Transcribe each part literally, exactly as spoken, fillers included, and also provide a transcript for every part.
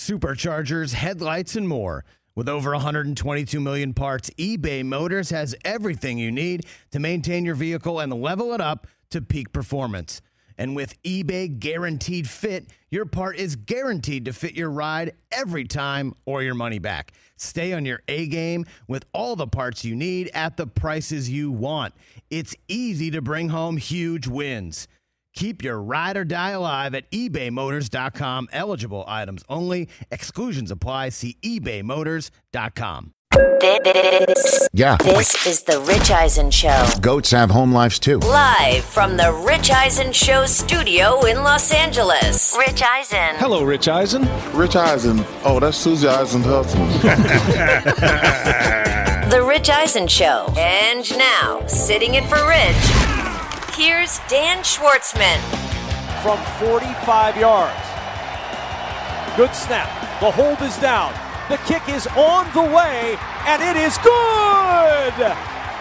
superchargers, headlights, and more. With over one hundred twenty-two million parts, eBay Motors has everything you need to maintain your vehicle and level it up to peak performance. And with eBay Guaranteed Fit, your part is guaranteed to fit your ride every time or your money back. Stay on your A-game with all the parts you need at the prices you want. It's easy to bring home huge wins. Keep your ride or die alive at ebay motors dot com. Eligible items only. Exclusions apply. See ebay motors dot com. This, Yeah. this is the Rich Eisen Show. Goats have home lives too. Live from the Rich Eisen Show studio in Los Angeles. Rich Eisen. Hello, Rich Eisen. Rich Eisen. Oh, that's Susie Eisen's husband. The Rich Eisen Show. And now, sitting in for Rich, here's Dan Schwartzman. From forty-five yards. Good snap. The hold is down. The kick is on the way, and it is good!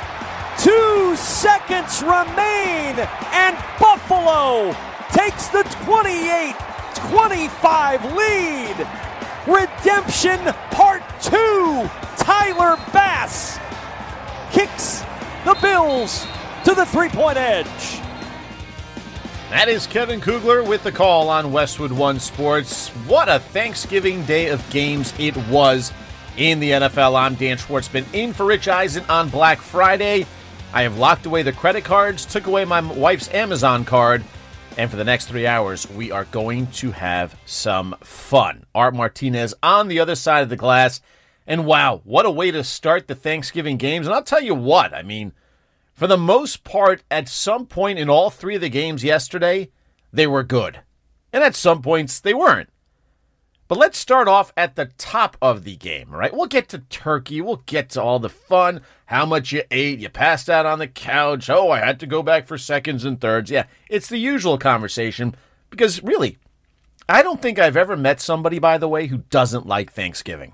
Two seconds remain, and Buffalo takes the twenty-eight twenty-five lead. Redemption Part two. Tyler Bass kicks the Bills to the three-point edge. That is Kevin Kugler with the call on Westwood One Sports. What a Thanksgiving day of games it was in the N F L. I'm Dan Schwartzman, in for Rich Eisen on Black Friday. I have locked away the credit cards, took away my wife's Amazon card, and for the next three hours, we are going to have some fun. Art Martinez on the other side of the glass, and wow, what a way to start the Thanksgiving games. And I'll tell you what, I mean, for the most part, at some point in all three of the games yesterday, they were good. And at some points, they weren't. But let's start off at the top of the game, right? We'll get to turkey. We'll get to all the fun, how much you ate, you passed out on the couch. Oh, I had to go back for seconds and thirds. Yeah, it's the usual conversation because really, I don't think I've ever met somebody, by the way, who doesn't like Thanksgiving.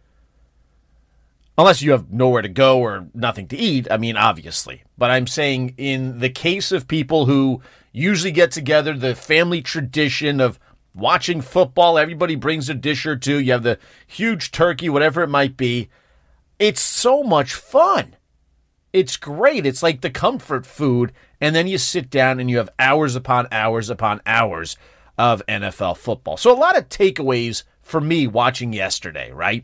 Unless you have nowhere to go or nothing to eat, I mean, obviously. But I'm saying in the case of people who usually get together, the family tradition of watching football, everybody brings a dish or two, you have the huge turkey, whatever it might be, it's so much fun. It's great. It's like the comfort food, and then you sit down and you have hours upon hours upon hours of N F L football. So a lot of takeaways for me watching yesterday, right?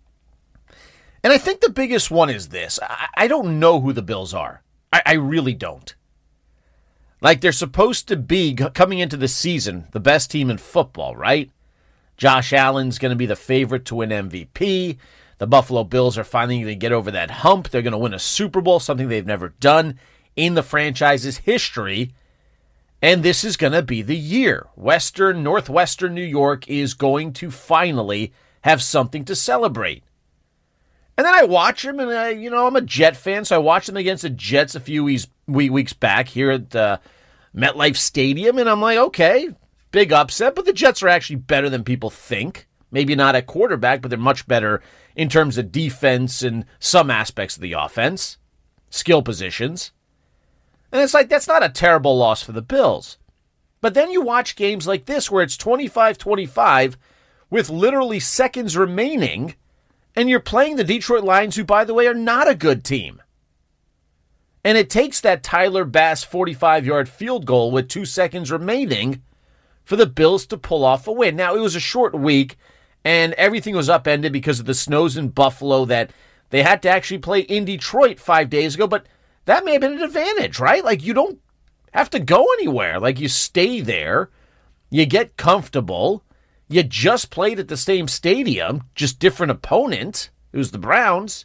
And I think the biggest one is this. I, I don't know who the Bills are. I, I really don't. Like, they're supposed to be, coming into the season, the best team in football, right? Josh Allen's going to be the favorite to win M V P. The Buffalo Bills are finally going to get over that hump. They're going to win a Super Bowl, something they've never done in the franchise's history. And this is going to be the year. Western, Northwestern New York is going to finally have something to celebrate. And then I watch them, and I, you know, I'm a Jet fan, so I watched them against the Jets a few weeks, weeks back here at uh, MetLife Stadium, and I'm like, okay, big upset, but the Jets are actually better than people think. Maybe not at quarterback, but they're much better in terms of defense and some aspects of the offense, skill positions. And it's like, that's not a terrible loss for the Bills. But then you watch games like this where it's twenty-five twenty-five with literally seconds remaining, and you're playing the Detroit Lions, who, by the way, are not a good team. And it takes that Tyler Bass forty-five-yard field goal with two seconds remaining for the Bills to pull off a win. Now, it was a short week, and everything was upended because of the snows in Buffalo that they had to actually play in Detroit five days ago, but that may have been an advantage, right? Like, you don't have to go anywhere. Like, you stay there, you get comfortable. You just played at the same stadium, just different opponent. It was the Browns.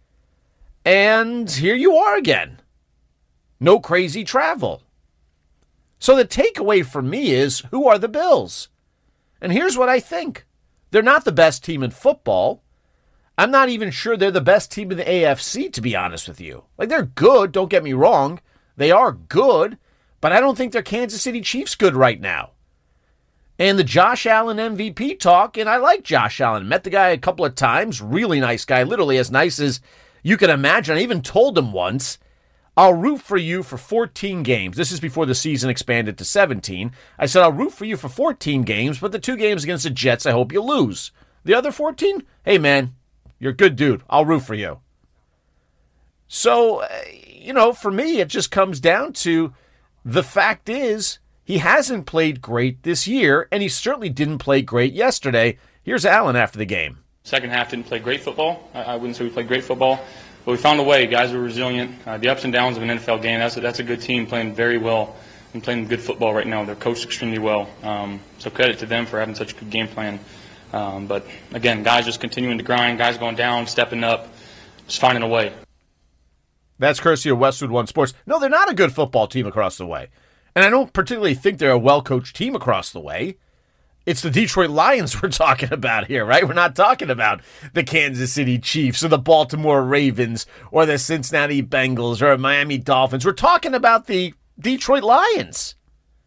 And here you are again. No crazy travel. So the takeaway for me is, who are the Bills? And here's what I think. They're not the best team in football. I'm not even sure they're the best team in the A F C, to be honest with you. Like, they're good, don't get me wrong. They are good, but I don't think they're Kansas City Chiefs good right now. And the Josh Allen M V P talk, and I like Josh Allen. Met the guy a couple of times. Really nice guy. Literally as nice as you can imagine. I even told him once, I'll root for you for fourteen games. This is before the season expanded to seventeen. I said, I'll root for you for fourteen games, but the two games against the Jets, I hope you lose. The other fourteen, hey man, you're a good dude. I'll root for you. So, uh, you know, for me, it just comes down to the fact is he hasn't played great this year, and he certainly didn't play great yesterday. Here's Allen after the game. Second half didn't play great football. I, I wouldn't say we played great football, but we found a way. Guys were resilient. Uh, the ups and downs of an N F L game, that's a, that's a good team playing very well and playing good football right now. They're coached extremely well. Um, so credit to them for having such a good game plan. Um, but, again, guys just continuing to grind, guys going down, stepping up, just finding a way. That's courtesy of Westwood One Sports. No, they're not a good football team across the way. And I don't particularly think they're a well-coached team across the way. It's the Detroit Lions we're talking about here, right? We're not talking about the Kansas City Chiefs or the Baltimore Ravens or the Cincinnati Bengals or Miami Dolphins. We're talking about the Detroit Lions.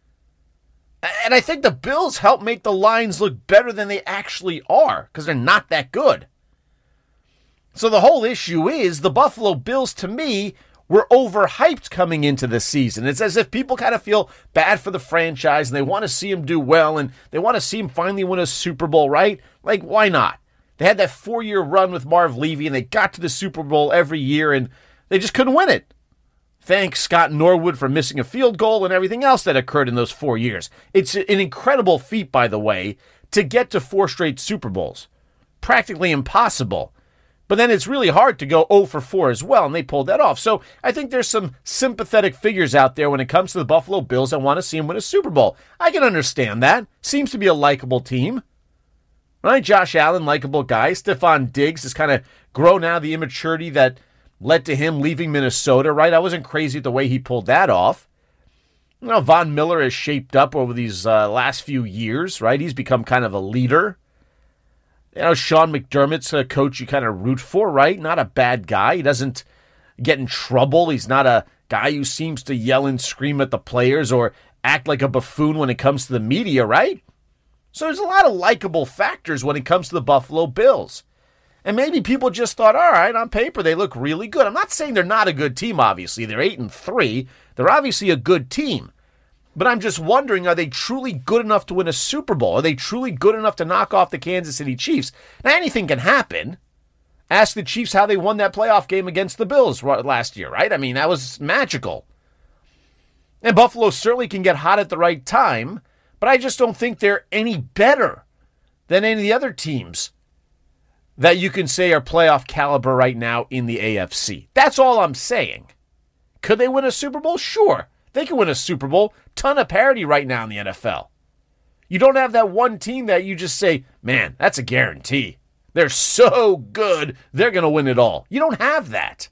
And I think the Bills help make the Lions look better than they actually are because they're not that good. So the whole issue is the Buffalo Bills, to me, were overhyped coming into this season. It's as if people kind of feel bad for the franchise and they want to see him do well and they want to see him finally win a Super Bowl, right? Like, why not? They had that four-year run with Marv Levy and they got to the Super Bowl every year and they just couldn't win it. Thanks Scott Norwood for missing a field goal and everything else that occurred in those four years. It's an incredible feat, by the way, to get to four straight Super Bowls. Practically impossible. But then it's really hard to go oh for four as well, and they pulled that off. So I think there's some sympathetic figures out there when it comes to the Buffalo Bills that want to see them win a Super Bowl. I can understand that. Seems to be a likable team. Right? Josh Allen, likable guy. Stephon Diggs has kind of grown out of the immaturity that led to him leaving Minnesota, right? I wasn't crazy at the way he pulled that off. You know, Von Miller has shaped up over these uh, last few years, right? He's become kind of a leader. You know, Sean McDermott's a coach you kind of root for, right? Not a bad guy. He doesn't get in trouble. He's not a guy who seems to yell and scream at the players or act like a buffoon when it comes to the media, right? So there's a lot of likable factors when it comes to the Buffalo Bills. And maybe people just thought, all right, on paper they look really good. I'm not saying they're not a good team, obviously. They're eight and three. They're obviously a good team. But I'm just wondering, are they truly good enough to win a Super Bowl? Are they truly good enough to knock off the Kansas City Chiefs? Now, anything can happen. Ask the Chiefs how they won that playoff game against the Bills last year, right? I mean, that was magical. And Buffalo certainly can get hot at the right time, but I just don't think they're any better than any of the other teams that you can say are playoff caliber right now in the A F C. That's all I'm saying. Could they win a Super Bowl? Sure. They can win a Super Bowl. Ton of parity right now in the N F L. You don't have that one team that you just say, man, that's a guarantee. They're so good, they're going to win it all. You don't have that.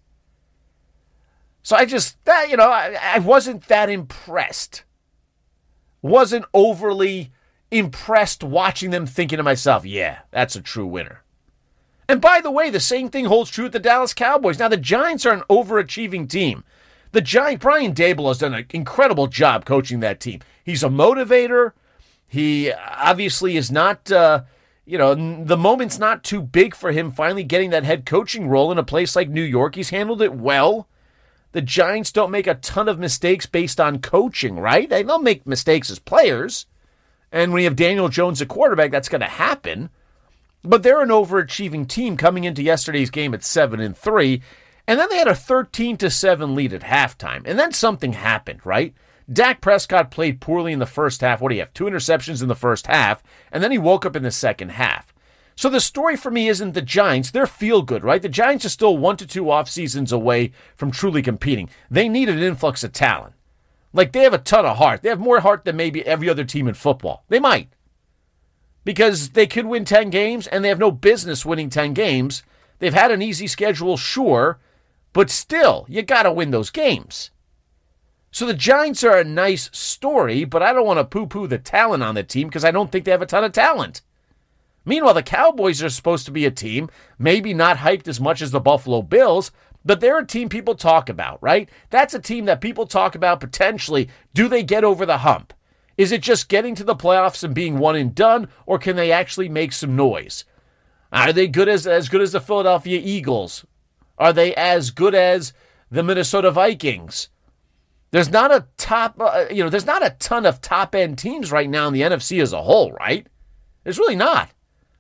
So I just, that, you know, I, I wasn't that impressed. Wasn't overly impressed watching them, thinking to myself, yeah, that's a true winner. And by the way, the same thing holds true with the Dallas Cowboys. Now, the Giants are an overachieving team. The Giant Brian Daboll has done an incredible job coaching that team. He's a motivator. He obviously is not, uh, you know, the moment's not too big for him finally getting that head coaching role in a place like New York. He's handled it well. The Giants don't make a ton of mistakes based on coaching, right? They don't make mistakes as players. And when you have Daniel Jones at quarterback, that's going to happen. But they're an overachieving team coming into yesterday's game at seven and three. And then they had a thirteen to seven lead at halftime. And then something happened, right? Dak Prescott played poorly in the first half. What do you have? Two interceptions in the first half. And then he woke up in the second half. So the story for me isn't the Giants. They're feel good, right? The Giants are still one to two off seasons away from truly competing. They need an influx of talent. Like, they have a ton of heart. They have more heart than maybe every other team in football. They might. Because they could win ten games, and they have no business winning ten games. They've had an easy schedule, sure. But still, you got to win those games. So the Giants are a nice story, but I don't want to poo-poo the talent on the team because I don't think they have a ton of talent. Meanwhile, the Cowboys are supposed to be a team, maybe not hyped as much as the Buffalo Bills, but they're a team people talk about, right? That's a team that people talk about potentially. Do they get over the hump? Is it just getting to the playoffs and being one and done, or can they actually make some noise? Are they good as, as good as the Philadelphia Eagles? Are they as good as the Minnesota Vikings? There's not a top, uh, you know, there's not a ton of top-end teams right now in the N F C as a whole, right? There's really not.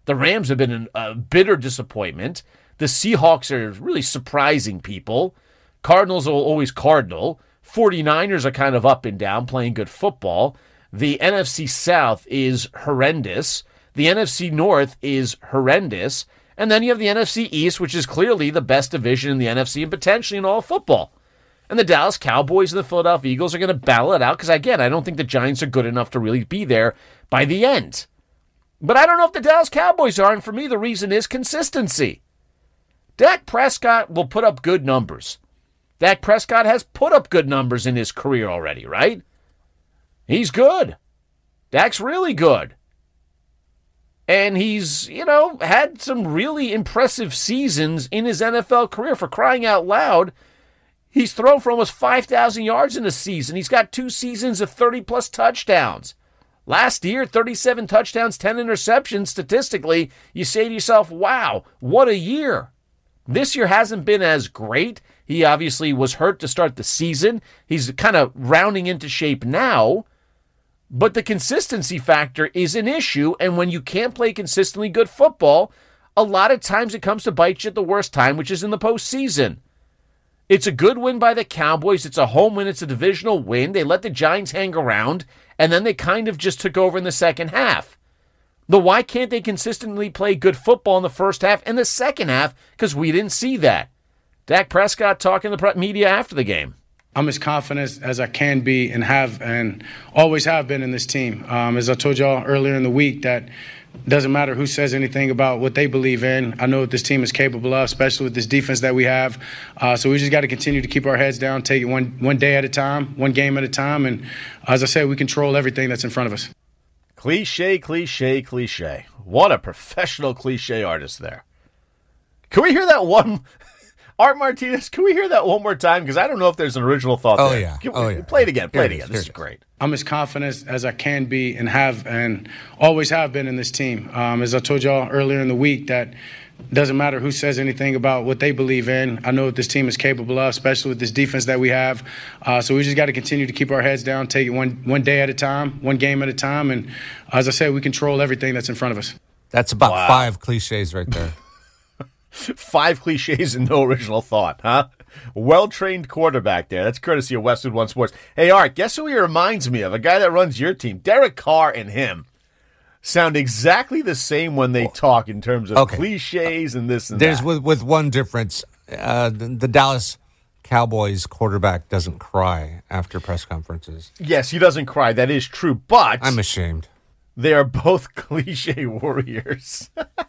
The Rams have been an, a bitter disappointment. The Seahawks are really surprising people. Cardinals are always Cardinal. 49ers are kind of up and down, playing good football. The N F C South is horrendous. The N F C North is horrendous. And then you have the N F C East, which is clearly the best division in the N F C and potentially in all of football. And the Dallas Cowboys and the Philadelphia Eagles are going to battle it out because, again, I don't think the Giants are good enough to really be there by the end. But I don't know if the Dallas Cowboys are, and for me, the reason is consistency. Dak Prescott will put up good numbers. Dak Prescott has put up good numbers in his career already, right? He's good. Dak's really good. And he's, you know, had some really impressive seasons in his N F L career. For crying out loud, he's thrown for almost five thousand yards in a season. He's got two seasons of thirty-plus touchdowns. Last year, thirty-seven touchdowns, ten interceptions. Statistically, you say to yourself, wow, what a year. This year hasn't been as great. He obviously was hurt to start the season. He's kind of rounding into shape now. But the consistency factor is an issue, and when you can't play consistently good football, a lot of times it comes to bite you at the worst time, which is in the postseason. It's a good win by the Cowboys. It's a home win. It's a divisional win. They let the Giants hang around, and then they kind of just took over in the second half. But why can't they consistently play good football in the first half and the second half? Because we didn't see that. Dak Prescott talking to the media after the game. I'm as confident as I can be and have and always have been in this team. Um, as I told y'all earlier in the week, that doesn't matter who says anything about what they believe in. I know what this team is capable of, especially with this defense that we have. Uh, so we just got to continue to keep our heads down, take it one one day at a time, one game at a time. And as I said, we control everything that's in front of us. Cliche, cliche, cliche. What a professional cliche artist there. Can we hear that one? Art Martinez, can we hear that one more time? Because I don't know if there's an original thought oh, there. Yeah. Can Oh, we, yeah. Play it again. Play Here it it again. is. This is Here it great. I'm as confident as I can be and have and always have been in this team. Um, as I told y'all earlier in the week, that doesn't matter who says anything about what they believe in. I know what this team is capable of, especially with this defense that we have. Uh, so we just got to continue to keep our heads down, take it one one day at a time, one game at a time. And as I said, we control everything that's in front of us. That's about Wow. five cliches right there. Five cliches and no original thought, huh? Well-trained quarterback there. That's courtesy of Westwood One Sports. Hey, Art, guess who he reminds me of? A guy that runs your team. Derek Carr and him sound exactly the same when they talk in terms of Okay. cliches and this and There's that. with, with one difference. Uh, the, the Dallas Cowboys quarterback doesn't cry after press conferences. Yes, he doesn't cry. That is true. But I'm ashamed. they are both cliche warriors.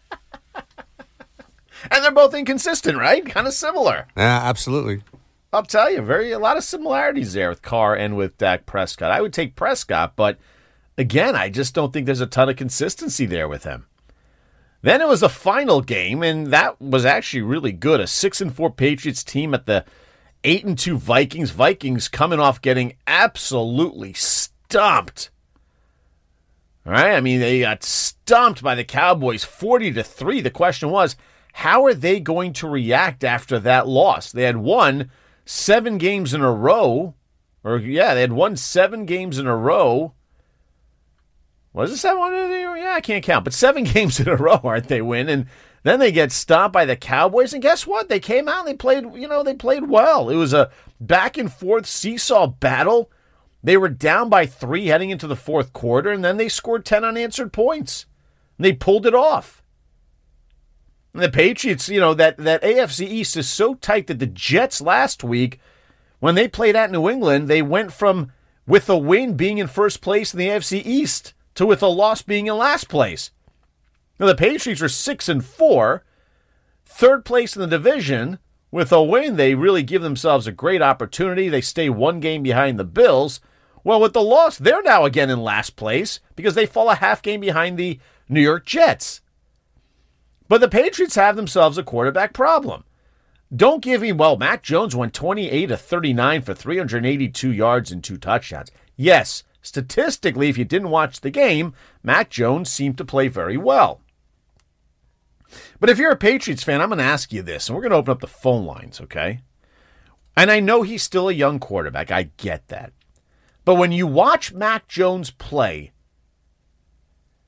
And they're both inconsistent, right? Kind of similar. Yeah, absolutely. I'll tell you, very a lot of similarities there with Carr and with Dak Prescott. I would take Prescott, but again, I just don't think there's a ton of consistency there with him. Then it was a final game, and that was actually really good. A six and four Patriots team at the eight and two Vikings. Vikings coming off getting absolutely stomped. All right, I mean they got stomped by the Cowboys, forty to three. The question was, how are they going to react after that loss? They had won seven games in a row. Or, yeah, they had won seven games in a row. Was it seven? Yeah, I can't count. But seven games in a row, aren't they win? And then they get stopped by the Cowboys. And guess what? They came out and they played, you know, they played well. It was a back-and-forth seesaw battle. They were down by three heading into the fourth quarter, and then they scored ten unanswered points. And they pulled it off. And the Patriots, you know, that, that A F C East is so tight that the Jets last week, when they played at New England, they went from, with a win, being in first place in the A F C East to with a loss being in last place. Now, the Patriots are six and four, third place in the division. With a win, they really give themselves a great opportunity. They stay one game behind the Bills. Well, with the loss, they're now again in last place because they fall a half game behind the New York Jets. But the Patriots have themselves a quarterback problem. Don't give me, well, Mac Jones went twenty-eight of thirty-nine for three hundred eighty-two yards and two touchdowns. Yes, statistically, if you didn't watch the game, Mac Jones seemed to play very well. But if you're a Patriots fan, I'm going to ask you this, and we're going to open up the phone lines, okay? And I know he's still a young quarterback. I get that. But when you watch Mac Jones play,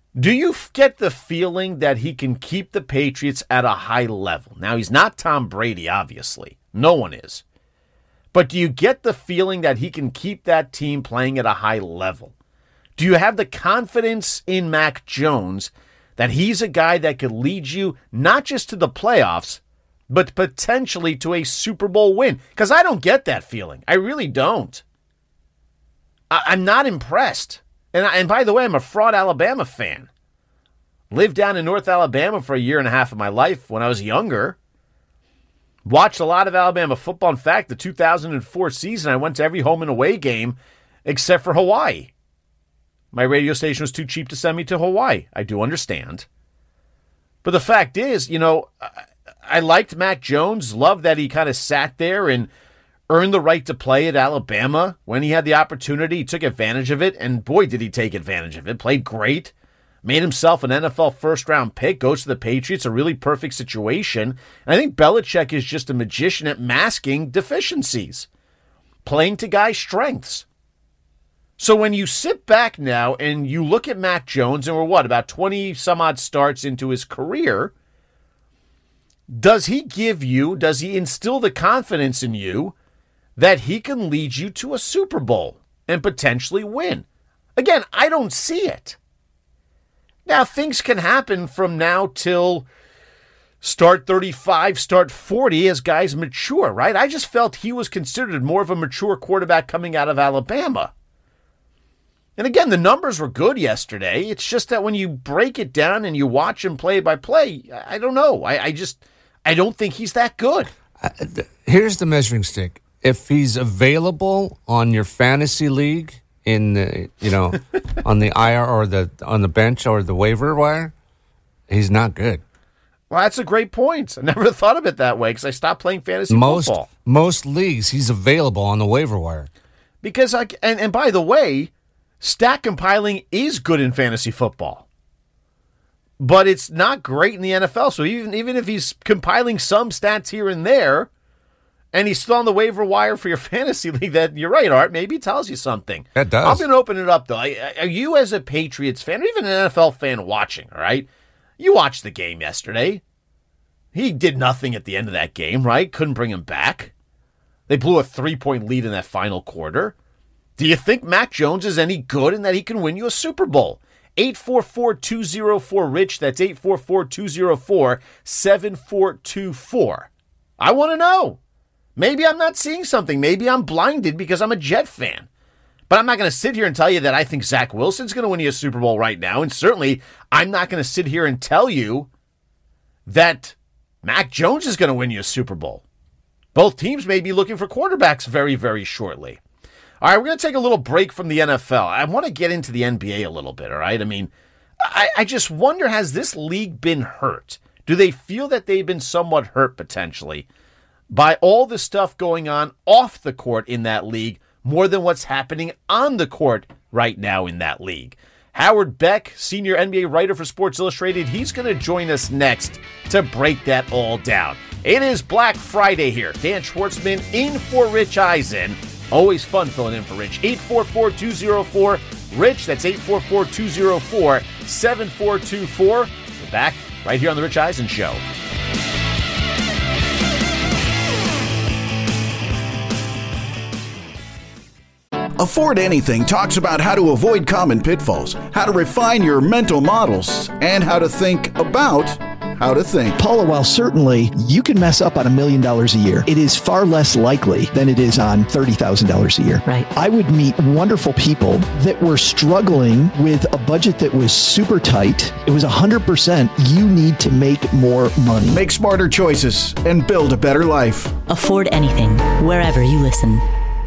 Do you get the feeling that he can keep the Patriots at a high level? Now, he's not Tom Brady, obviously. No one is. But do you get the feeling that he can keep that team playing at a high level? Do you have the confidence in Mac Jones that he's a guy that could lead you not just to the playoffs, but potentially to a Super Bowl win? Because I don't get that feeling. I really don't. I- I'm not impressed. And, I, and by the way, I'm a fraud Alabama fan. Lived down in North Alabama for a year and a half of my life when I was younger. Watched a lot of Alabama football. In fact, the two thousand four season, I went to every home and away game except for Hawaii. My radio station was too cheap to send me to Hawaii. I do understand. But the fact is, you know, I, I liked Mac Jones. Loved that he kind of sat there and earned the right to play at Alabama when he had the opportunity. He took advantage of it, and boy, did he take advantage of it. Played great. Made himself an N F L first-round pick. Goes to the Patriots, a really perfect situation. And I think Belichick is just a magician at masking deficiencies. Playing to guys' strengths. So when you sit back now and you look at Mac Jones, and we're what, about twenty-some-odd starts into his career, does he give you, does he instill the confidence in you that he can lead you to a Super Bowl and potentially win? Again, I don't see it. Now, things can happen from now till start thirty-five, start forty as guys mature, right? I just felt he was considered more of a mature quarterback coming out of Alabama. And again, the numbers were good yesterday. It's just that when you break it down and you watch him play by play, I don't know. I, I just, I don't think he's that good. Uh, th- here's the measuring stick. If he's available on your fantasy league in the, you know, on the I R or the on the bench or the waiver wire, he's not good. Well, that's a great point. I never thought of it that way because I stopped playing fantasy most, football. Most leagues, he's available on the waiver wire. Because I and, and by the way, stat compiling is good in fantasy football. But it's not great in the N F L. So even, even if he's compiling some stats here and there, and he's still on the waiver wire for your fantasy league, that you're right, Art, maybe tells you something. That does. I'm going to open it up, though. Are you, as a Patriots fan, or even an N F L fan watching, all right? You watched the game yesterday. He did nothing at the end of that game, right? Couldn't bring him back. They blew a three-point lead in that final quarter. Do you think Mac Jones is any good and that he can win you a Super Bowl? eight four four, two oh four, RICH. That's eight four four, two oh four, seven four two four. I want to know. Maybe I'm not seeing something. Maybe I'm blinded because I'm a Jet fan. But I'm not going to sit here and tell you that I think Zach Wilson's going to win you a Super Bowl right now. And certainly, I'm not going to sit here and tell you that Mac Jones is going to win you a Super Bowl. Both teams may be looking for quarterbacks very, very shortly. All right, we're going to take a little break from the N F L. I want to get into the N B A a little bit, all right? I mean, I, I just wonder, has this league been hurt? Do they feel that they've been somewhat hurt potentially by all the stuff going on off the court in that league more than what's happening on the court right now in that league? Howard Beck, senior N B A writer for Sports Illustrated, he's going to join us next to break that all down. It is Black Friday here. Dan Schwartzman in for Rich Eisen. Always fun filling in for Rich. eight four four, two oh four, RICH. That's eight four four, two oh four, seven four two four. We're back right here on The Rich Eisen Show. Afford Anything talks about how to avoid common pitfalls, how to refine your mental models, and how to think about how to think. Paula, while certainly you can mess up on a million dollars a year, it is far less likely than it is on thirty thousand dollars a year. Right. I would meet wonderful people that were struggling with a budget that was super tight. It was one hundred percent you need to make more money. Make smarter choices and build a better life. Afford Anything, wherever you listen.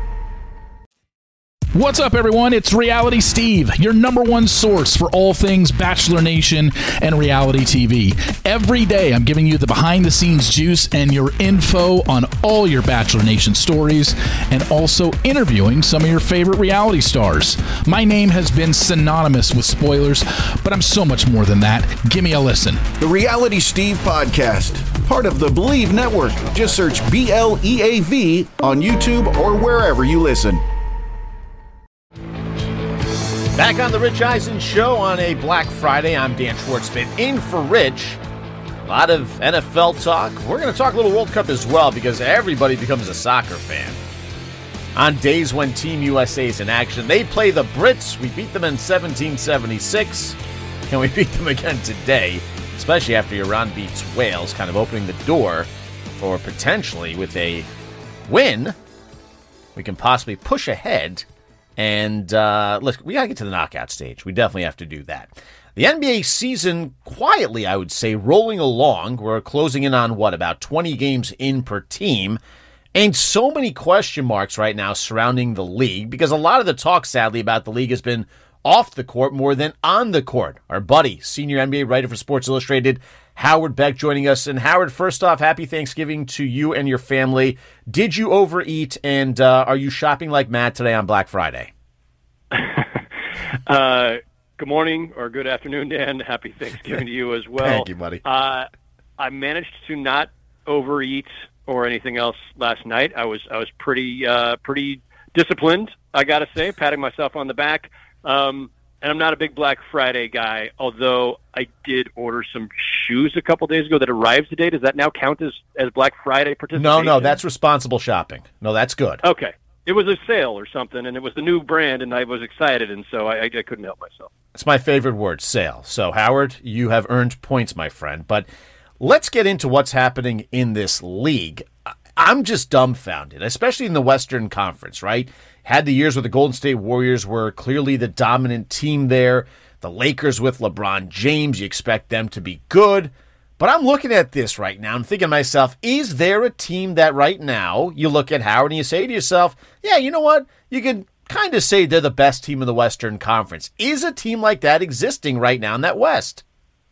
What's up, everyone? It's Reality Steve, your number one source for all things Bachelor Nation and reality T V. Every day, I'm giving you the behind-the-scenes juice and your info on all your Bachelor Nation stories, and also interviewing some of your favorite reality stars. My name has been synonymous with spoilers, but I'm so much more than that. Give me a listen. The Reality Steve Podcast, part of the Believe Network. Just search B L E A V on YouTube or wherever you listen. Back on the Rich Eisen Show on a Black Friday. I'm Dan Schwartzman in for Rich. A lot of N F L talk. We're going to talk a little World Cup as well because everybody becomes a soccer fan. On days when Team U S A is in action, they play the Brits. We beat them in seventeen seventy-six. Can we beat them again today? Especially after Iran beats Wales, kind of opening the door for potentially, with a win, we can possibly push ahead. And uh, let's, we got to get to the knockout stage. We definitely have to do that. The N B A season, quietly, I would say, rolling along. We're closing in on, what, about twenty games in per team. And so many question marks right now surrounding the league, because a lot of the talk, sadly, about the league has been off the court more than on the court. Our buddy, senior N B A writer for Sports Illustrated, Howard Beck, joining us. And Howard, first off, happy Thanksgiving to you and your family. Did you overeat, and uh, are you shopping like mad today on Black Friday? uh, good morning or good afternoon, Dan. Happy Thanksgiving to you as well. Thank you, buddy. Uh, I managed to not overeat or anything else last night. I was I was pretty uh, pretty disciplined, I got to say, patting myself on the back. Um, and I'm not a big Black Friday guy, although I did order some shoes a couple days ago that arrived today. Does that now count as, as Black Friday participation? No, no, that's responsible shopping. No, that's good. Okay. It was a sale or something, and it was the new brand, and I was excited, and so I, I couldn't help myself. It's my favorite word, sale. So, Howard, you have earned points, my friend. But let's get into what's happening in this league. I'm just dumbfounded, especially in the Western Conference, right? Had the years where the Golden State Warriors were clearly the dominant team there. The Lakers with LeBron James, you expect them to be good. But I'm looking at this right now and thinking to myself, is there a team that right now you look at, Howard, and you say to yourself, yeah, you know what? You can kind of say they're the best team in the Western Conference. Is a team like that existing right now in that West?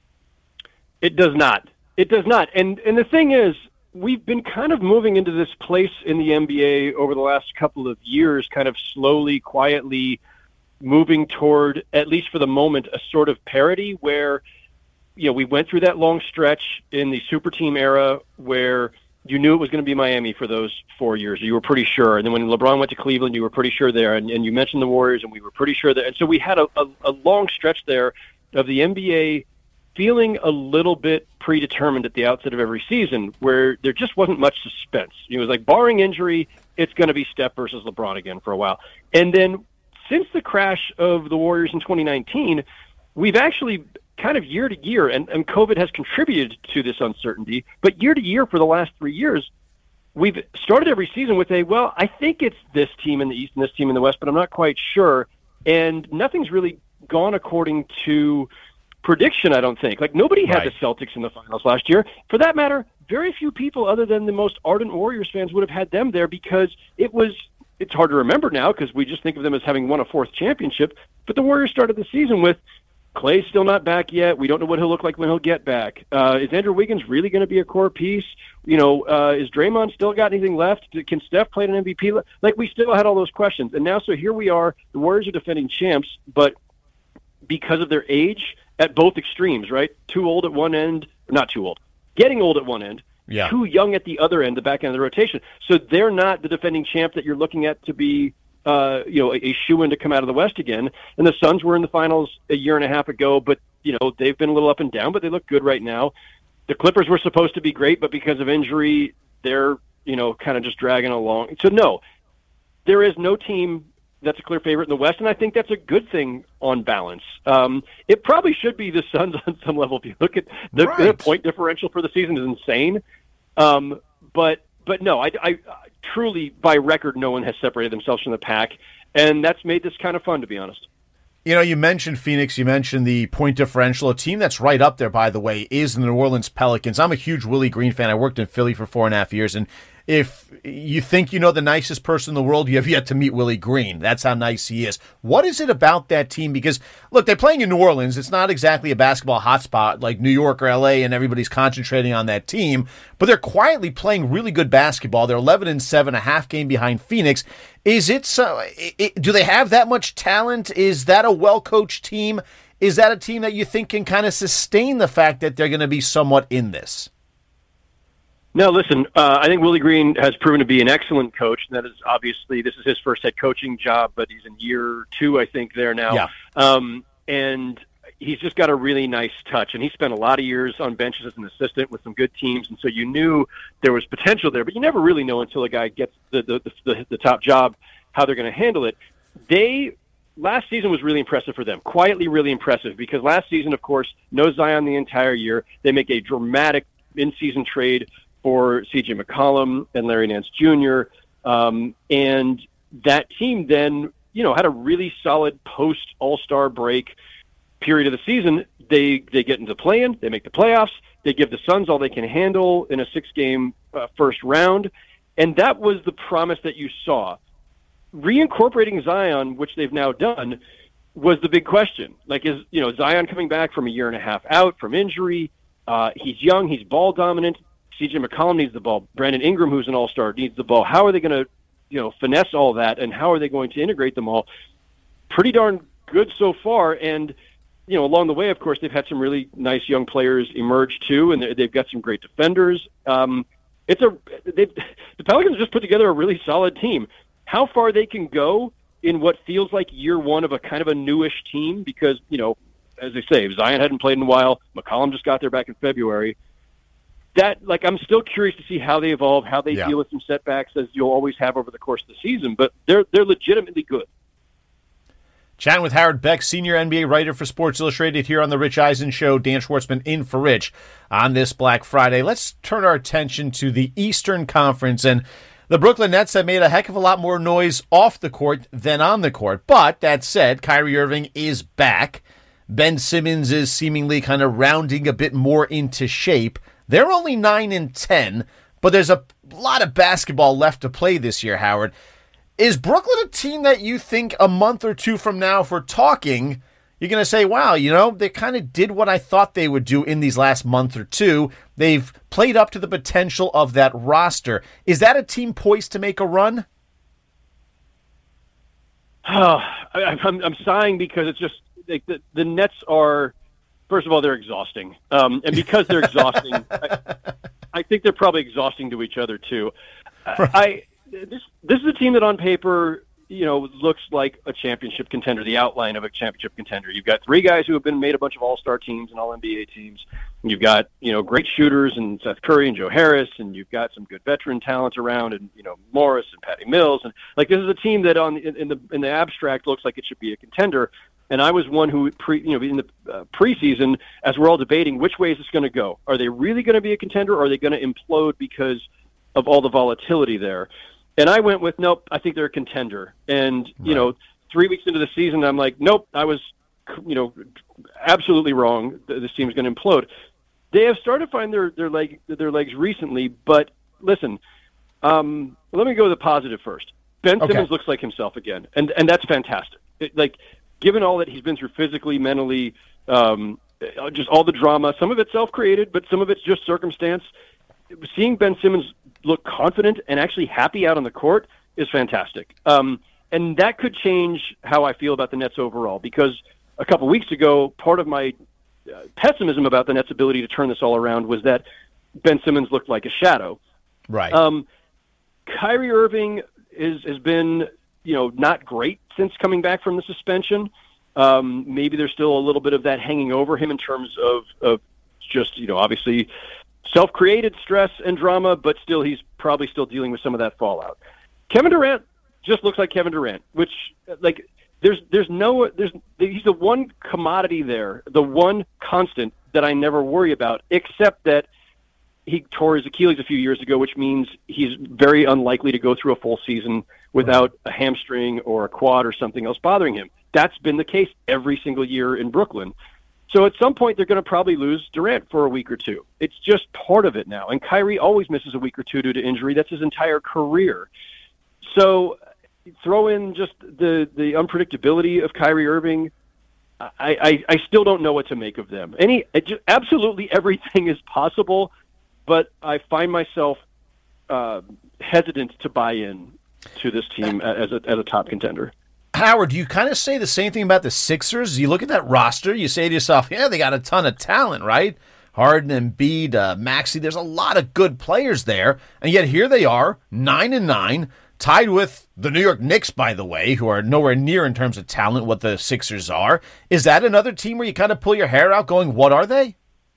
It does not. It does not. And and the thing is, we've been kind of moving into this place in the N B A over the last couple of years, kind of slowly, quietly moving toward, at least for the moment, a sort of parity where, you know, we went through that long stretch in the super team era where you knew it was going to be Miami for those four years. You were pretty sure. And then when LeBron went to Cleveland, you were pretty sure there. And, and you mentioned the Warriors, and we were pretty sure there. And so we had a, a, a long stretch there of the N B A feeling a little bit predetermined at the outset of every season, where there just wasn't much suspense. It was like, barring injury, it's going to be Steph versus LeBron again for a while. And then since the crash of the Warriors in twenty nineteen, we've actually kind of year to year, and, and COVID has contributed to this uncertainty, but year to year for the last three years, we've started every season with a, well, I think it's this team in the East and this team in the West, but I'm not quite sure. And nothing's really gone according to prediction, I don't think. Like, nobody had Right. the Celtics in the finals last year. For that matter, very few people other than the most ardent Warriors fans would have had them there, because it was, it's hard to remember now because we just think of them as having won a fourth championship, but the Warriors started the season with Clay's still not back yet. We don't know what he'll look like when he'll get back. Uh, is Andrew Wiggins really going to be a core piece? You know, uh, is Draymond still got anything left? Can Steph play an M V P? Like, we still had all those questions. And now, so here we are. The Warriors are defending champs, but because of their age at both extremes, right? Too old at one end, not too old, getting old at one end, Yeah. too young at the other end, the back end of the rotation. So they're not the defending champ that you're looking at to be Uh, you know, a, a shoo-in to come out of the West again. And the Suns were in the finals a year and a half ago, but, you know, they've been a little up and down, but they look good right now. The Clippers were supposed to be great, but because of injury, they're, you know, kind of just dragging along. So, no, there is no team that's a clear favorite in the West, and I think that's a good thing on balance. Um, it probably should be the Suns on some level. If you look at the, Right. the point differential for the season is insane. Um, but, but no, I, I, truly, by record, no one has separated themselves from the pack, and that's made this kind of fun, to be honest. You know, you mentioned Phoenix, you mentioned the point differential. A team that's right up there, by the way, is the New Orleans Pelicans. I'm a huge Willie Green fan. I worked in Philly for four and a half years, and if you think you know the nicest person in the world, you have yet to meet Willie Green. That's how nice he is. What is it about that team? Because, look, they're playing in New Orleans. It's not exactly a basketball hotspot like New York or L A, and everybody's concentrating on that team, but they're quietly playing really good basketball. They're eleven and seven, a half game behind Phoenix. Is it so? It, do they have that much talent? Is that a well-coached team? Is that a team that you think can kind of sustain the fact that they're going to be somewhat in this? No, listen, uh, I think Willie Green has proven to be an excellent coach. And that is obviously, this is his first head coaching job, but he's in year two, I think, there now. Yeah. Um, and he's just got a really nice touch. And he spent a lot of years on benches as an assistant with some good teams. And so you knew there was potential there, but you never really know until a guy gets the, the, the, the top job how they're going to handle it. They last season was really impressive for them, quietly really impressive, because last season, of course, no Zion the entire year. They make a dramatic in-season trade for C J McCollum and Larry Nance Junior Um, and that team then, you know, had a really solid post All-Star break period of the season. They they get into the play-in, they make the playoffs, they give the Suns all they can handle in a six-game uh, first round, and that was the promise that you saw. Reincorporating Zion, which they've now done, was the big question. Like, is, you know, Zion coming back from a year and a half out from injury? Uh, he's young, he's ball dominant. C J McCollum needs the ball. Brandon Ingram, who's an all-star, needs the ball. How are they going to, you know, finesse all that, and how are they going to integrate them all? Pretty darn good so far, and, you know, along the way, of course, they've had some really nice young players emerge too, and they've got some great defenders. Um, it's a they've, the Pelicans just put together a really solid team. How far they can go in what feels like year one of a kind of a newish team, because, you know, as they say, Zion hadn't played in a while. McCollum just got there back in February. That, like, I'm still curious to see how they evolve, how they Yeah. deal with some setbacks, as you'll always have over the course of the season. But they're they're legitimately good. Chatting with Howard Beck, senior N B A writer for Sports Illustrated, here on the Rich Eisen Show. Dan Schwartzman in for Rich on this Black Friday. Let's turn our attention to the Eastern Conference. And the Brooklyn Nets have made a heck of a lot more noise off the court than on the court. But that said, Kyrie Irving is back. Ben Simmons is seemingly kind of rounding a bit more into shape. They're only nine and ten, but there's a lot of basketball left to play this year, Howard. Is Brooklyn a team that you think a month or two from now, if we're talking, you're going to say, wow, you know, they kind of did what I thought they would do in these last month or two. They've played up to the potential of that roster. Is that a team poised to make a run? Oh, I, I'm, I'm sighing because it's just like the, the Nets are, first of all, they're exhausting. Um, and because they're exhausting, I, I think they're probably exhausting to each other too. Right. I this this is a team that on paper, you know, looks like a championship contender, the outline of a championship contender. You've got three guys who have been made a bunch of all-star teams and all N B A teams. And you've got, you know, great shooters and Seth Curry and Joe Harris, and you've got some good veteran talent around, and, you know, Morris and Patty Mills, and like this is a team that on in, in the in the abstract looks like it should be a contender. And I was one who, pre, you know, in the uh, preseason, as we're all debating, which way is this going to go? Are they really going to be a contender, or are they going to implode because of all the volatility there? And I went with, nope, I think they're a contender. And, you right. know, three weeks into the season, I'm like, nope, I was, you know, absolutely wrong. This team is going to implode. They have started to find their, their, leg, their legs recently, but listen, um, let me go with the positive first. Ben okay. Simmons looks like himself again, and, and that's fantastic. It, like, given all that he's been through physically, mentally, um, just all the drama, some of it's self-created, but some of it's just circumstance. Seeing Ben Simmons look confident and actually happy out on the court is fantastic. Um, and that could change how I feel about the Nets overall, because a couple weeks ago, part of my uh, pessimism about the Nets' ability to turn this all around was that Ben Simmons looked like a shadow. Right. Um, Kyrie Irving is, has been, you know, not great since coming back from the suspension. Um, maybe there's still a little bit of that hanging over him in terms of, of just, you know, obviously self-created stress and drama, but still he's probably still dealing with some of that fallout. Kevin Durant just looks like Kevin Durant, which, like, there's there's no there's he's the one commodity there, the one constant that I never worry about, except that he tore his Achilles a few years ago, which means he's very unlikely to go through a full season without a hamstring or a quad or something else bothering him. That's been the case every single year in Brooklyn. So at some point, they're going to probably lose Durant for a week or two. It's just part of it now. And Kyrie always misses a week or two due to injury. That's his entire career. So throw in just the, the unpredictability of Kyrie Irving. I, I, I still don't know what to make of them. Any just, absolutely everything is possible, but I find myself uh, hesitant to buy in to this team as a, as a top contender. Howard, do you kind of say the same thing about the Sixers? You look at that roster, you say to yourself, yeah, they got a ton of talent, right? Harden, Embiid, uh, Maxey. There's a lot of good players there, and yet here they are, nine and nine, tied with the New York Knicks, by the way, who are nowhere near in terms of talent what the Sixers are. Is that another team where you kind of pull your hair out going, what are they?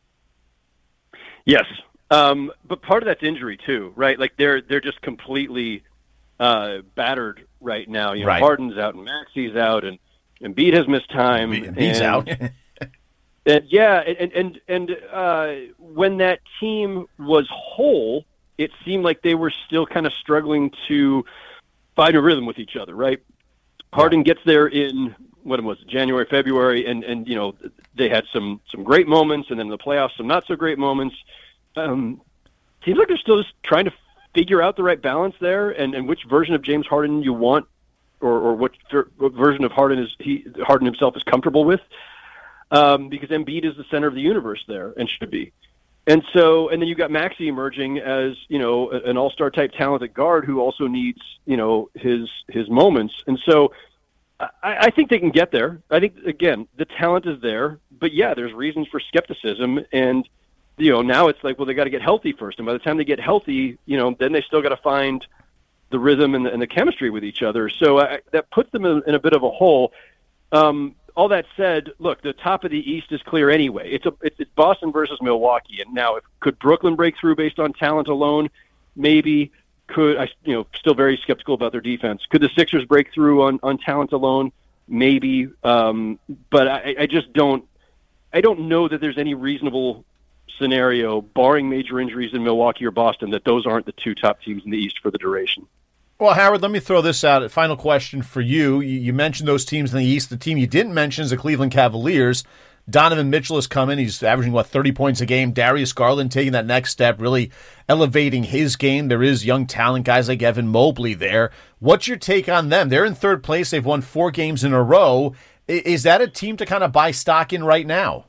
Yes, um, but part of that's injury too, right? Like they're they're just completely uh, battered right now. You know, right. Harden's out and Maxey's out, and Embiid has missed time. Embiid's and, out. and yeah, and and and uh, when that team was whole, it seemed like they were still kind of struggling to find a rhythm with each other, right? Harden yeah. gets there in what it was January, February, and and you know they had some some great moments, and then in the playoffs some not so great moments. Um, seems like they're still just trying to figure out the right balance there, and, and which version of James Harden you want, or or what, what version of Harden is he Harden himself is comfortable with, um, because Embiid is the center of the universe there and should be. And so, and then you got Maxey emerging as, you know, an all-star type talented guard who also needs, you know, his his moments. And so I, I think they can get there. I think, again, the talent is there. But, yeah, there's reasons for skepticism. And, you know, now it's like, well, they got to get healthy first. And by the time they get healthy, you know, then they still got to find the rhythm and the, and the chemistry with each other. So I, that puts them in, in a bit of a hole. Um All that said, look, the top of the East is clear anyway. It's a it's, it's Boston versus Milwaukee, and now if, could Brooklyn break through based on talent alone? Maybe. Could I? You know, still very skeptical about their defense. Could the Sixers break through on, on talent alone? Maybe. Um, but I, I just don't. I don't know that there's any reasonable scenario, barring major injuries in Milwaukee or Boston, that those aren't the two top teams in the East for the duration. Well, Howard, let me throw this out. A final question for you. you. You mentioned those teams in the East. The team you didn't mention is the Cleveland Cavaliers. Donovan Mitchell has come in. He's averaging, what, thirty points a game. Darius Garland taking that next step, really elevating his game. There is young talent, guys like Evan Mobley there. What's your take on them? They're in third place. They've won four games in a row. Is that a team to kind of buy stock in right now?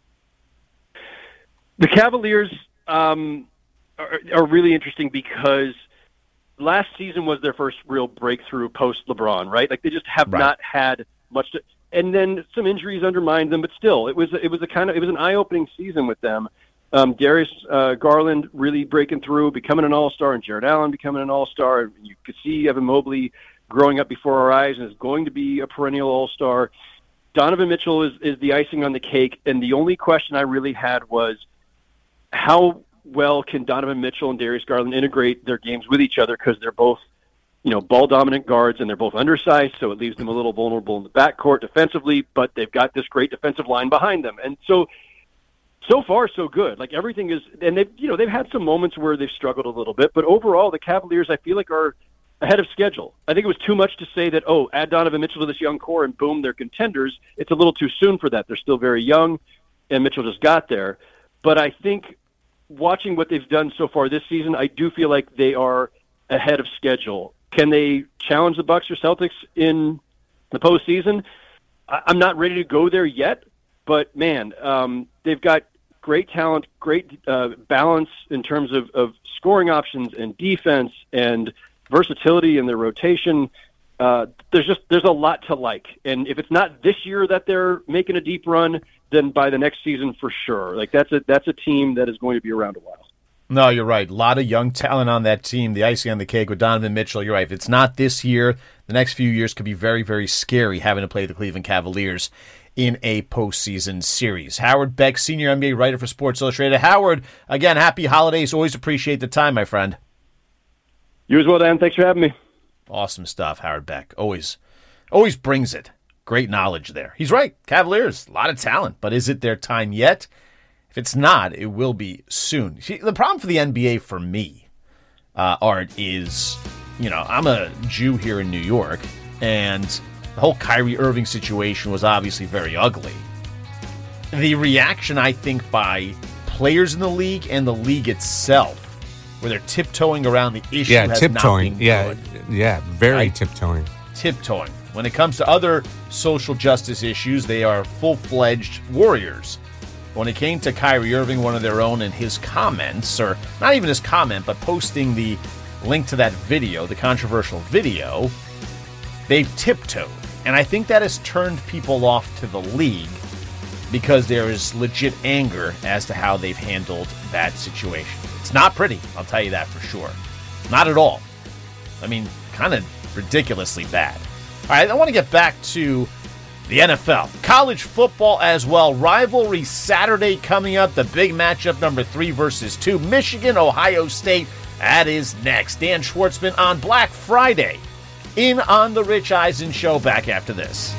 The Cavaliers um, are, are really interesting because last season was their first real breakthrough post LeBron, right? Like they just have right. not had much to, and then some injuries undermined them, but still, it was it was a kind of it was an eye-opening season with them. Um, Darius uh, Garland really breaking through, becoming an all-star, and Jared Allen becoming an all-star. You could see Evan Mobley growing up before our eyes and is going to be a perennial all-star. Donovan Mitchell is is the icing on the cake, and the only question I really had was how well can Donovan Mitchell and Darius Garland integrate their games with each other, because they're both, you know, ball-dominant guards, and they're both undersized, so it leaves them a little vulnerable in the backcourt defensively, but they've got this great defensive line behind them. And so, so far, so good. Like, everything is – and they've, you know, they've had some moments where they've struggled a little bit, but overall, the Cavaliers, I feel like, are ahead of schedule. I think it was too much to say that, oh, add Donovan Mitchell to this young core, and boom, they're contenders. It's a little too soon for that. They're still very young, and Mitchell just got there. But I think – watching what they've done so far this season, I do feel like they are ahead of schedule. Can they challenge the Bucks or Celtics in the postseason? I'm not ready to go there yet, but man, um, they've got great talent, great uh, balance in terms of, of scoring options and defense and versatility in their rotation. Uh, there's just there's a lot to like, and if it's not this year that they're making a deep run, then by the next season for sure. Like that's a that's a team that is going to be around a while. No, you're right. A lot of young talent on that team. The icing on the cake with Donovan Mitchell. You're right. If it's not this year, the next few years could be very, very scary having to play the Cleveland Cavaliers in a postseason series. Howard Beck, senior N B A writer for Sports Illustrated. Howard, again, happy holidays. Always appreciate the time, my friend. You as well, Dan. Thanks for having me. Awesome stuff, Howard Beck. Always, always brings it. Great knowledge there. He's right. Cavaliers, a lot of talent, but is it their time yet? If it's not, it will be soon. See, the problem for the N B A for me, uh, Art, is, you know, I'm a Jew here in New York, and the whole Kyrie Irving situation was obviously very ugly. The reaction, I think, by players in the league and the league itself, where they're tiptoeing around the issue, yeah, has tiptoeing. not been yeah, good. yeah, very right? tiptoeing. Tiptoeing. When it comes to other social justice issues, they are full-fledged warriors. When it came to Kyrie Irving, one of their own, and his comments, or not even his comment, but posting the link to that video, the controversial video, they've tiptoed. And I think that has turned people off to the league because there is legit anger as to how they've handled that situation. It's not pretty, I'll tell you that for sure. Not at all. I mean, kind of ridiculously bad. All right, I want to get back to the N F L. College football as well. Rivalry Saturday coming up. The big matchup, number three versus two. Michigan, Ohio State. That is next. Dan Schwartzman on Black Friday. In on the Rich Eisen Show. Back after this.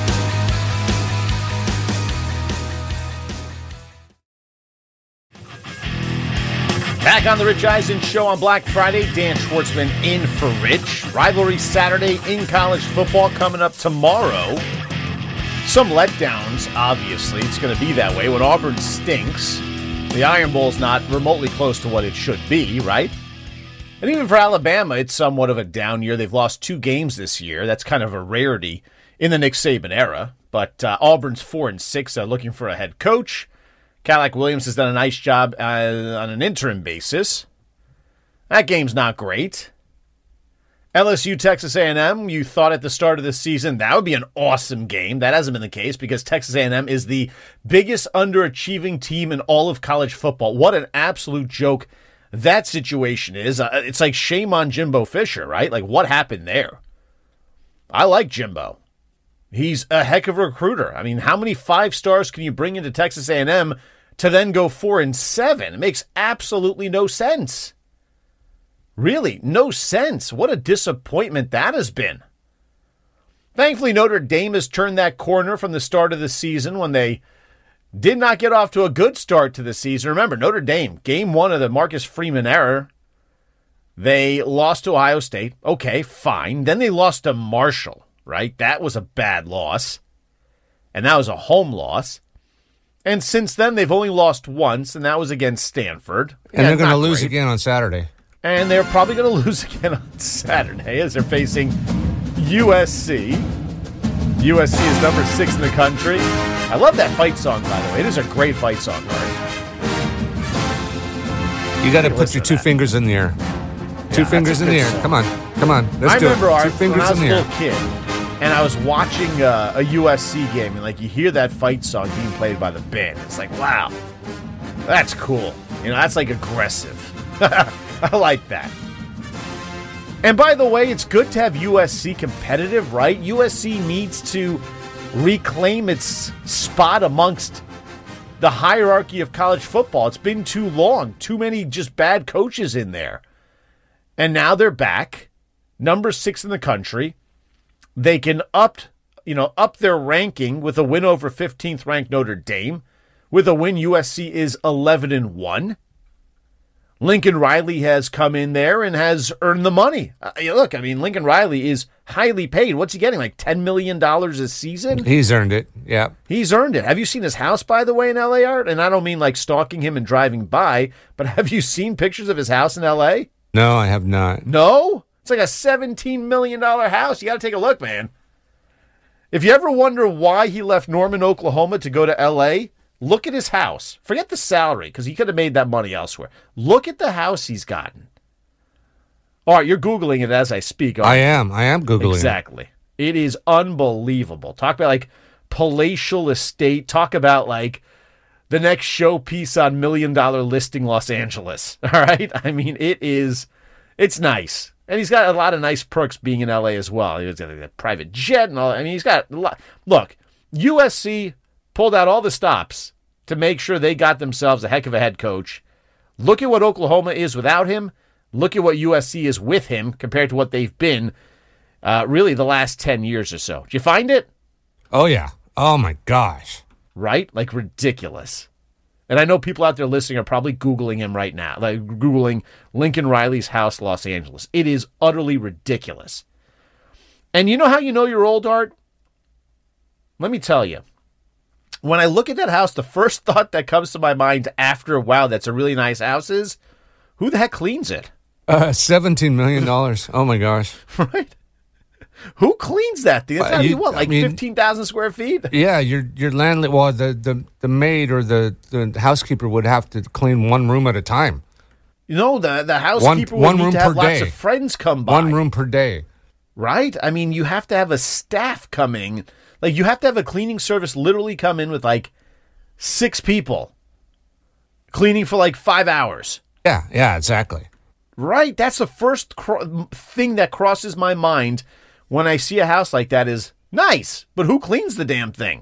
Back on the Rich Eisen Show on Black Friday. Dan Schwartzman in for Rich. Rivalry Saturday in college football coming up tomorrow. Some letdowns, obviously. It's going to be that way. When Auburn stinks, the Iron Bowl's not remotely close to what it should be, right? And even for Alabama, it's somewhat of a down year. They've lost two games this year. That's kind of a rarity in the Nick Saban era. But uh, Auburn's four and six, uh, looking for a head coach. Cadillac Williams has done a nice job uh, on an interim basis. That game's not great. L S U, Texas A and M, you thought at the start of the season that would be an awesome game. That hasn't been the case because Texas A and M is the biggest underachieving team in all of college football. What an absolute joke that situation is. Uh, it's like shame on Jimbo Fisher, right? Like, what happened there? I like Jimbo. He's a heck of a recruiter. I mean, how many five stars can you bring into Texas A and M to then go four and seven? It makes absolutely no sense. Really, no sense. What a disappointment that has been. Thankfully, Notre Dame has turned that corner from the start of the season when they did not get off to a good start to the season. Remember, Notre Dame, game one of the Marcus Freeman era, they lost to Ohio State. Okay, fine. Then they lost to Marshall, right? That was a bad loss. And that was a home loss. And since then, they've only lost once, and that was against Stanford. And yeah, they're going to lose great. again on Saturday. And they're probably going to lose again on Saturday as they're facing U S C. U S C is number six in the country. I love that fight song, by the way. It is a great fight song, Larry. You got to put your two that. fingers in the air. Two yeah, fingers in the air. Song. Come on. Come on. Let's I do remember it. Our, two fingers when I was in a the little air. kid, and I was watching uh, a U S C game, and like you hear that fight song being played by the band. It's like, wow, that's cool. You know, that's like aggressive. I like that. And by the way, it's good to have U S C competitive, right? U S C needs to reclaim its spot amongst the hierarchy of college football. It's been too long. Too many just bad coaches in there. And now they're back. Number six in the country. They can up, you know, up their ranking with a win over fifteenth ranked Notre Dame. With a win, U S C is eleven and one. Lincoln Riley has come in there and has earned the money. Uh, look, I mean, Lincoln Riley is highly paid. What's he getting, like ten million dollars a season? He's earned it, yeah. He's earned it. Have you seen his house, by the way, in L A, Art? And I don't mean like stalking him and driving by, but have you seen pictures of his house in L A? No, I have not. No? It's like a seventeen million dollars house. You got to take a look, man. If you ever wonder why he left Norman, Oklahoma to go to L A, look at his house. Forget the salary, because he could have made that money elsewhere. Look at the house he's gotten. All right, you're Googling it as I speak. I am. I am Googling exactly. it. Exactly. It is unbelievable. Talk about, like, palatial estate. Talk about, like, the next showpiece on Million Dollar Listing Los Angeles. All right? I mean, it is, it's nice. And he's got a lot of nice perks being in L A as well. He's got a private jet and all that. I mean, he's got a lot. Look, U S C pulled out all the stops to make sure they got themselves a heck of a head coach. Look at what Oklahoma is without him. Look at what U S C is with him compared to what they've been uh, really the last ten years or so. Did you find it? Oh, yeah. Oh, my gosh. Right? Like ridiculous. And I know people out there listening are probably Googling him right now, like Googling Lincoln Riley's house, Los Angeles. It is utterly ridiculous. And you know how you know you're old, Art? Let me tell you. When I look at that house, the first thought that comes to my mind after, wow, that's a really nice house is, who the heck cleans it? Uh, seventeen million dollars. Oh, my gosh. Right? Who cleans that thing? That's uh, you, what, like I mean, fifteen thousand square feet? Yeah, your your landlord, well, the, the, the maid or the, the housekeeper would have to clean one room at a time. You know, the, the housekeeper one, would one need to have lots day. of friends come by. One room per day. Right? I mean, you have to have a staff coming. Like, you have to have a cleaning service literally come in with, like, six people cleaning for like five hours. Yeah, yeah, exactly. Right? That's the first cro- thing that crosses my mind when I see a house like that is, nice, but who cleans the damn thing?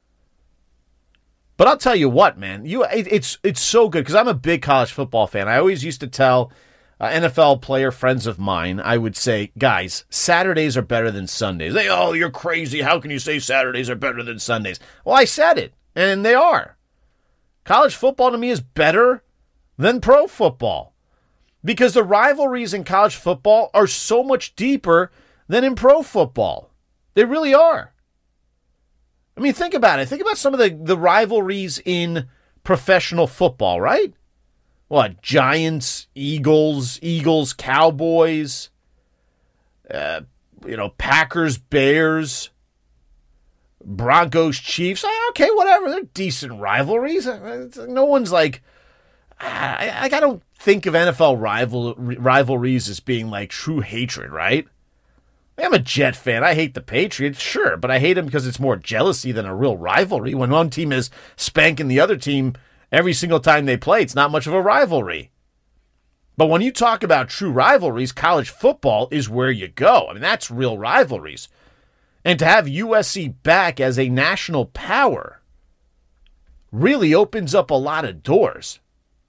But I'll tell you what, man, you it, it's it's so good because I'm a big college football fan. I always used to tell uh, N F L player friends of mine, I would say, guys, Saturdays are better than Sundays. They, oh, you're crazy. How can you say Saturdays are better than Sundays? Well, I said it, and they are. College football to me is better than pro football because the rivalries in college football are so much deeper than in pro football. They really are. I mean, think about it. Think about some of the, the rivalries in professional football, right? What? Giants, Eagles, Eagles, Cowboys, uh, you know, Packers, Bears, Broncos, Chiefs. Okay, whatever. They're decent rivalries. No one's like, I, I don't think of N F L rival, rivalries as being like true hatred, right? I'm a Jet fan. I hate the Patriots, sure, but I hate them because it's more jealousy than a real rivalry. When one team is spanking the other team every single time they play, it's not much of a rivalry. But when you talk about true rivalries, college football is where you go. I mean, that's real rivalries. And to have U S C back as a national power really opens up a lot of doors.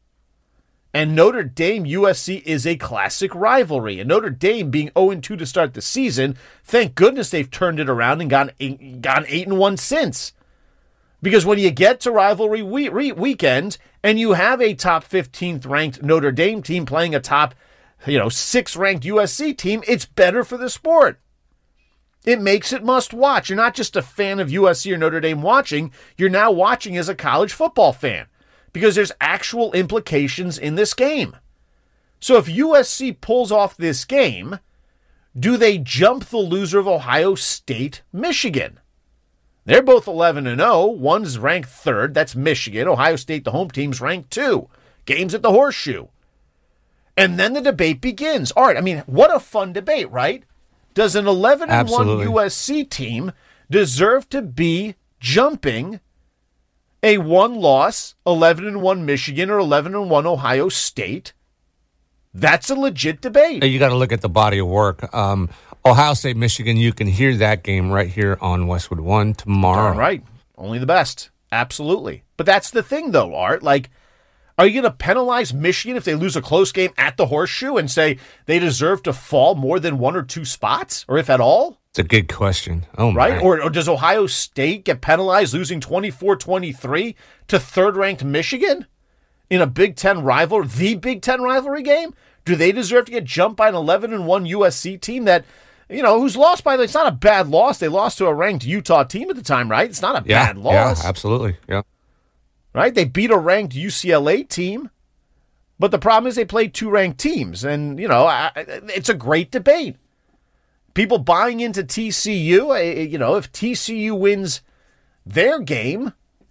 And Notre Dame U S C is a classic rivalry. And Notre Dame being oh and two to start the season, thank goodness they've turned it around and gone eight, gone eight and one since. Because when you get to rivalry we- re- weekend and you have a top fifteenth ranked Notre Dame team playing a top, you know, sixth ranked U S C team, it's better for the sport. It makes it must watch. You're not just a fan of U S C or Notre Dame watching, you're now watching as a college football fan. Because there's actual implications in this game. So if U S C pulls off this game, do they jump the loser of Ohio State, Michigan? They're both eleven and oh. One's ranked third. That's Michigan. Ohio State, the home team's ranked two. Games at the Horseshoe. And then the debate begins. All right, I mean, what a fun debate, right? Does an eleven and one U S C team deserve to be jumping a one-loss, eleven and one Michigan or eleven and one Ohio State? That's a legit debate. You got to look at the body of work. Um, Ohio State, Michigan, you can hear that game right here on Westwood One tomorrow. Darn right. Only the best. Absolutely. But that's the thing, though, Art. Like, are you going to penalize Michigan if they lose a close game at the Horseshoe and say they deserve to fall more than one or two spots, or if at all? It's a good question. Oh, my. Right? Or, or does Ohio State get penalized losing twenty-four twenty-three to third-ranked Michigan in a Big Ten rival, the Big Ten rivalry game? Do they deserve to get jumped by an eleven and one U S C team that, you know, who's lost by, it's not a bad loss. They lost to a ranked Utah team at the time, right? It's not a yeah, bad loss. Yeah, absolutely. Yeah. Right? They beat a ranked U C L A team, but the problem is they played two ranked teams. And, you know, I, it's a great debate. People buying into T C U, you know, if T C U wins their game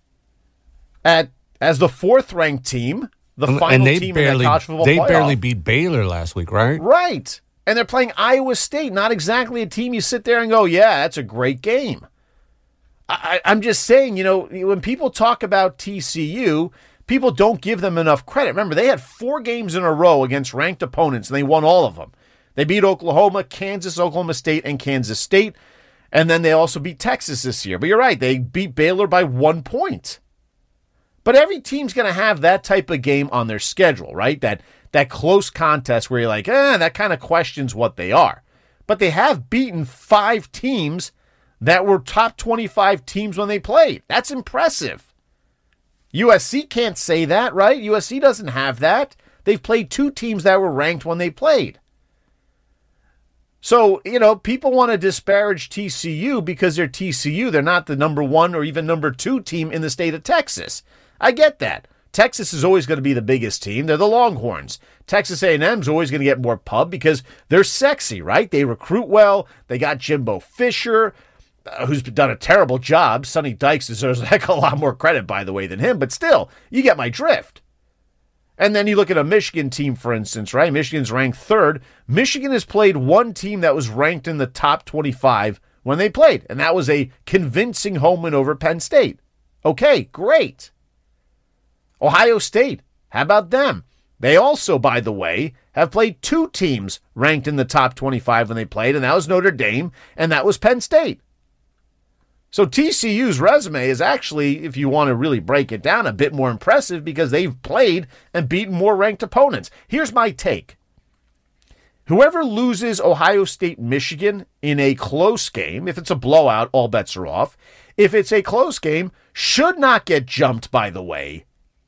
at as the fourth ranked team, the final and they team barely, in that college football They playoff, barely beat Baylor last week, right? Right. And they're playing Iowa State, not exactly a team you sit there and go, yeah, that's a great game. I, I'm just saying, you know, when people talk about T C U, people don't give them enough credit. Remember, they had four games in a row against ranked opponents, and they won all of them. They beat Oklahoma, Kansas, Oklahoma State, and Kansas State. And then they also beat Texas this year. But you're right, they beat Baylor by one point. But every team's going to have that type of game on their schedule, right? That that close contest where you're like, eh, that kind of questions what they are. But they have beaten five teams that were top twenty-five teams when they played. That's impressive. U S C can't say that, right? U S C doesn't have that. They've played two teams that were ranked when they played. So, you know, people want to disparage T C U because they're T C U. They're not the number one or even number two team in the state of Texas. I get that. Texas is always going to be the biggest team. They're the Longhorns. Texas A and M is always going to get more pub because they're sexy, right? They recruit well. They got Jimbo Fisher, uh, who's done a terrible job. Sonny Dykes deserves a heck of a lot more credit, by the way, than him. But still, you get my drift. And then you look at a Michigan team, for instance, right? Michigan's ranked third. Michigan has played one team that was ranked in the top twenty-five when they played, and that was a convincing home win over Penn State. Okay, great. Ohio State, how about them? They also, by the way, have played two teams ranked in the top twenty-five when they played, and that was Notre Dame, and that was Penn State. So T C U's resume is actually, if you want to really break it down, a bit more impressive because they've played and beaten more ranked opponents. Here's my take. Whoever loses Ohio State, Michigan in a close game, if it's a blowout, all bets are off. If it's a close game, should not get jumped, by the way,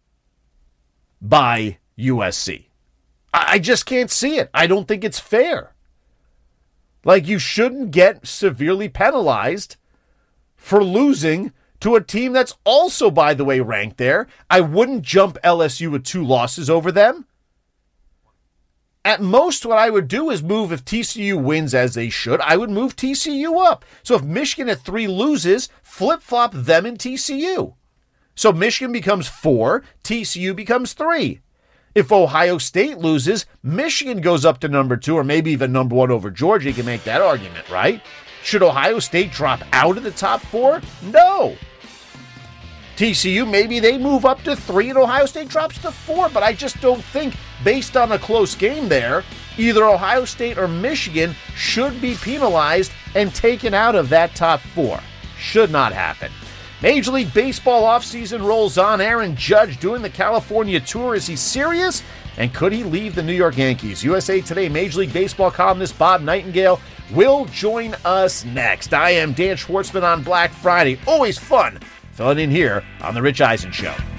by U S C. I just can't see it. I don't think it's fair. Like, you shouldn't get severely penalized for losing to a team that's also, by the way, ranked there. I wouldn't jump L S U with two losses over them. At most, what I would do is move, if T C U wins as they should, I would move T C U up. So if Michigan at three loses, flip-flop them and T C U. So Michigan becomes four, T C U becomes three. If Ohio State loses, Michigan goes up to number two, or maybe even number one over Georgia. You can make that argument, right? Should Ohio State drop out of the top four? No. T C U, maybe they move up to three and Ohio State drops to four, but I just don't think, based on a close game there, either Ohio State or Michigan should be penalized and taken out of that top four. Should not happen. Major League Baseball offseason rolls on. Aaron Judge doing the California tour. Is he serious? And could he leave the New York Yankees? U S A Today Major League Baseball columnist Bob Nightingale will join us next. I am Dan Schwartzman on Black Friday. Always fun filling in here on The Rich Eisen Show.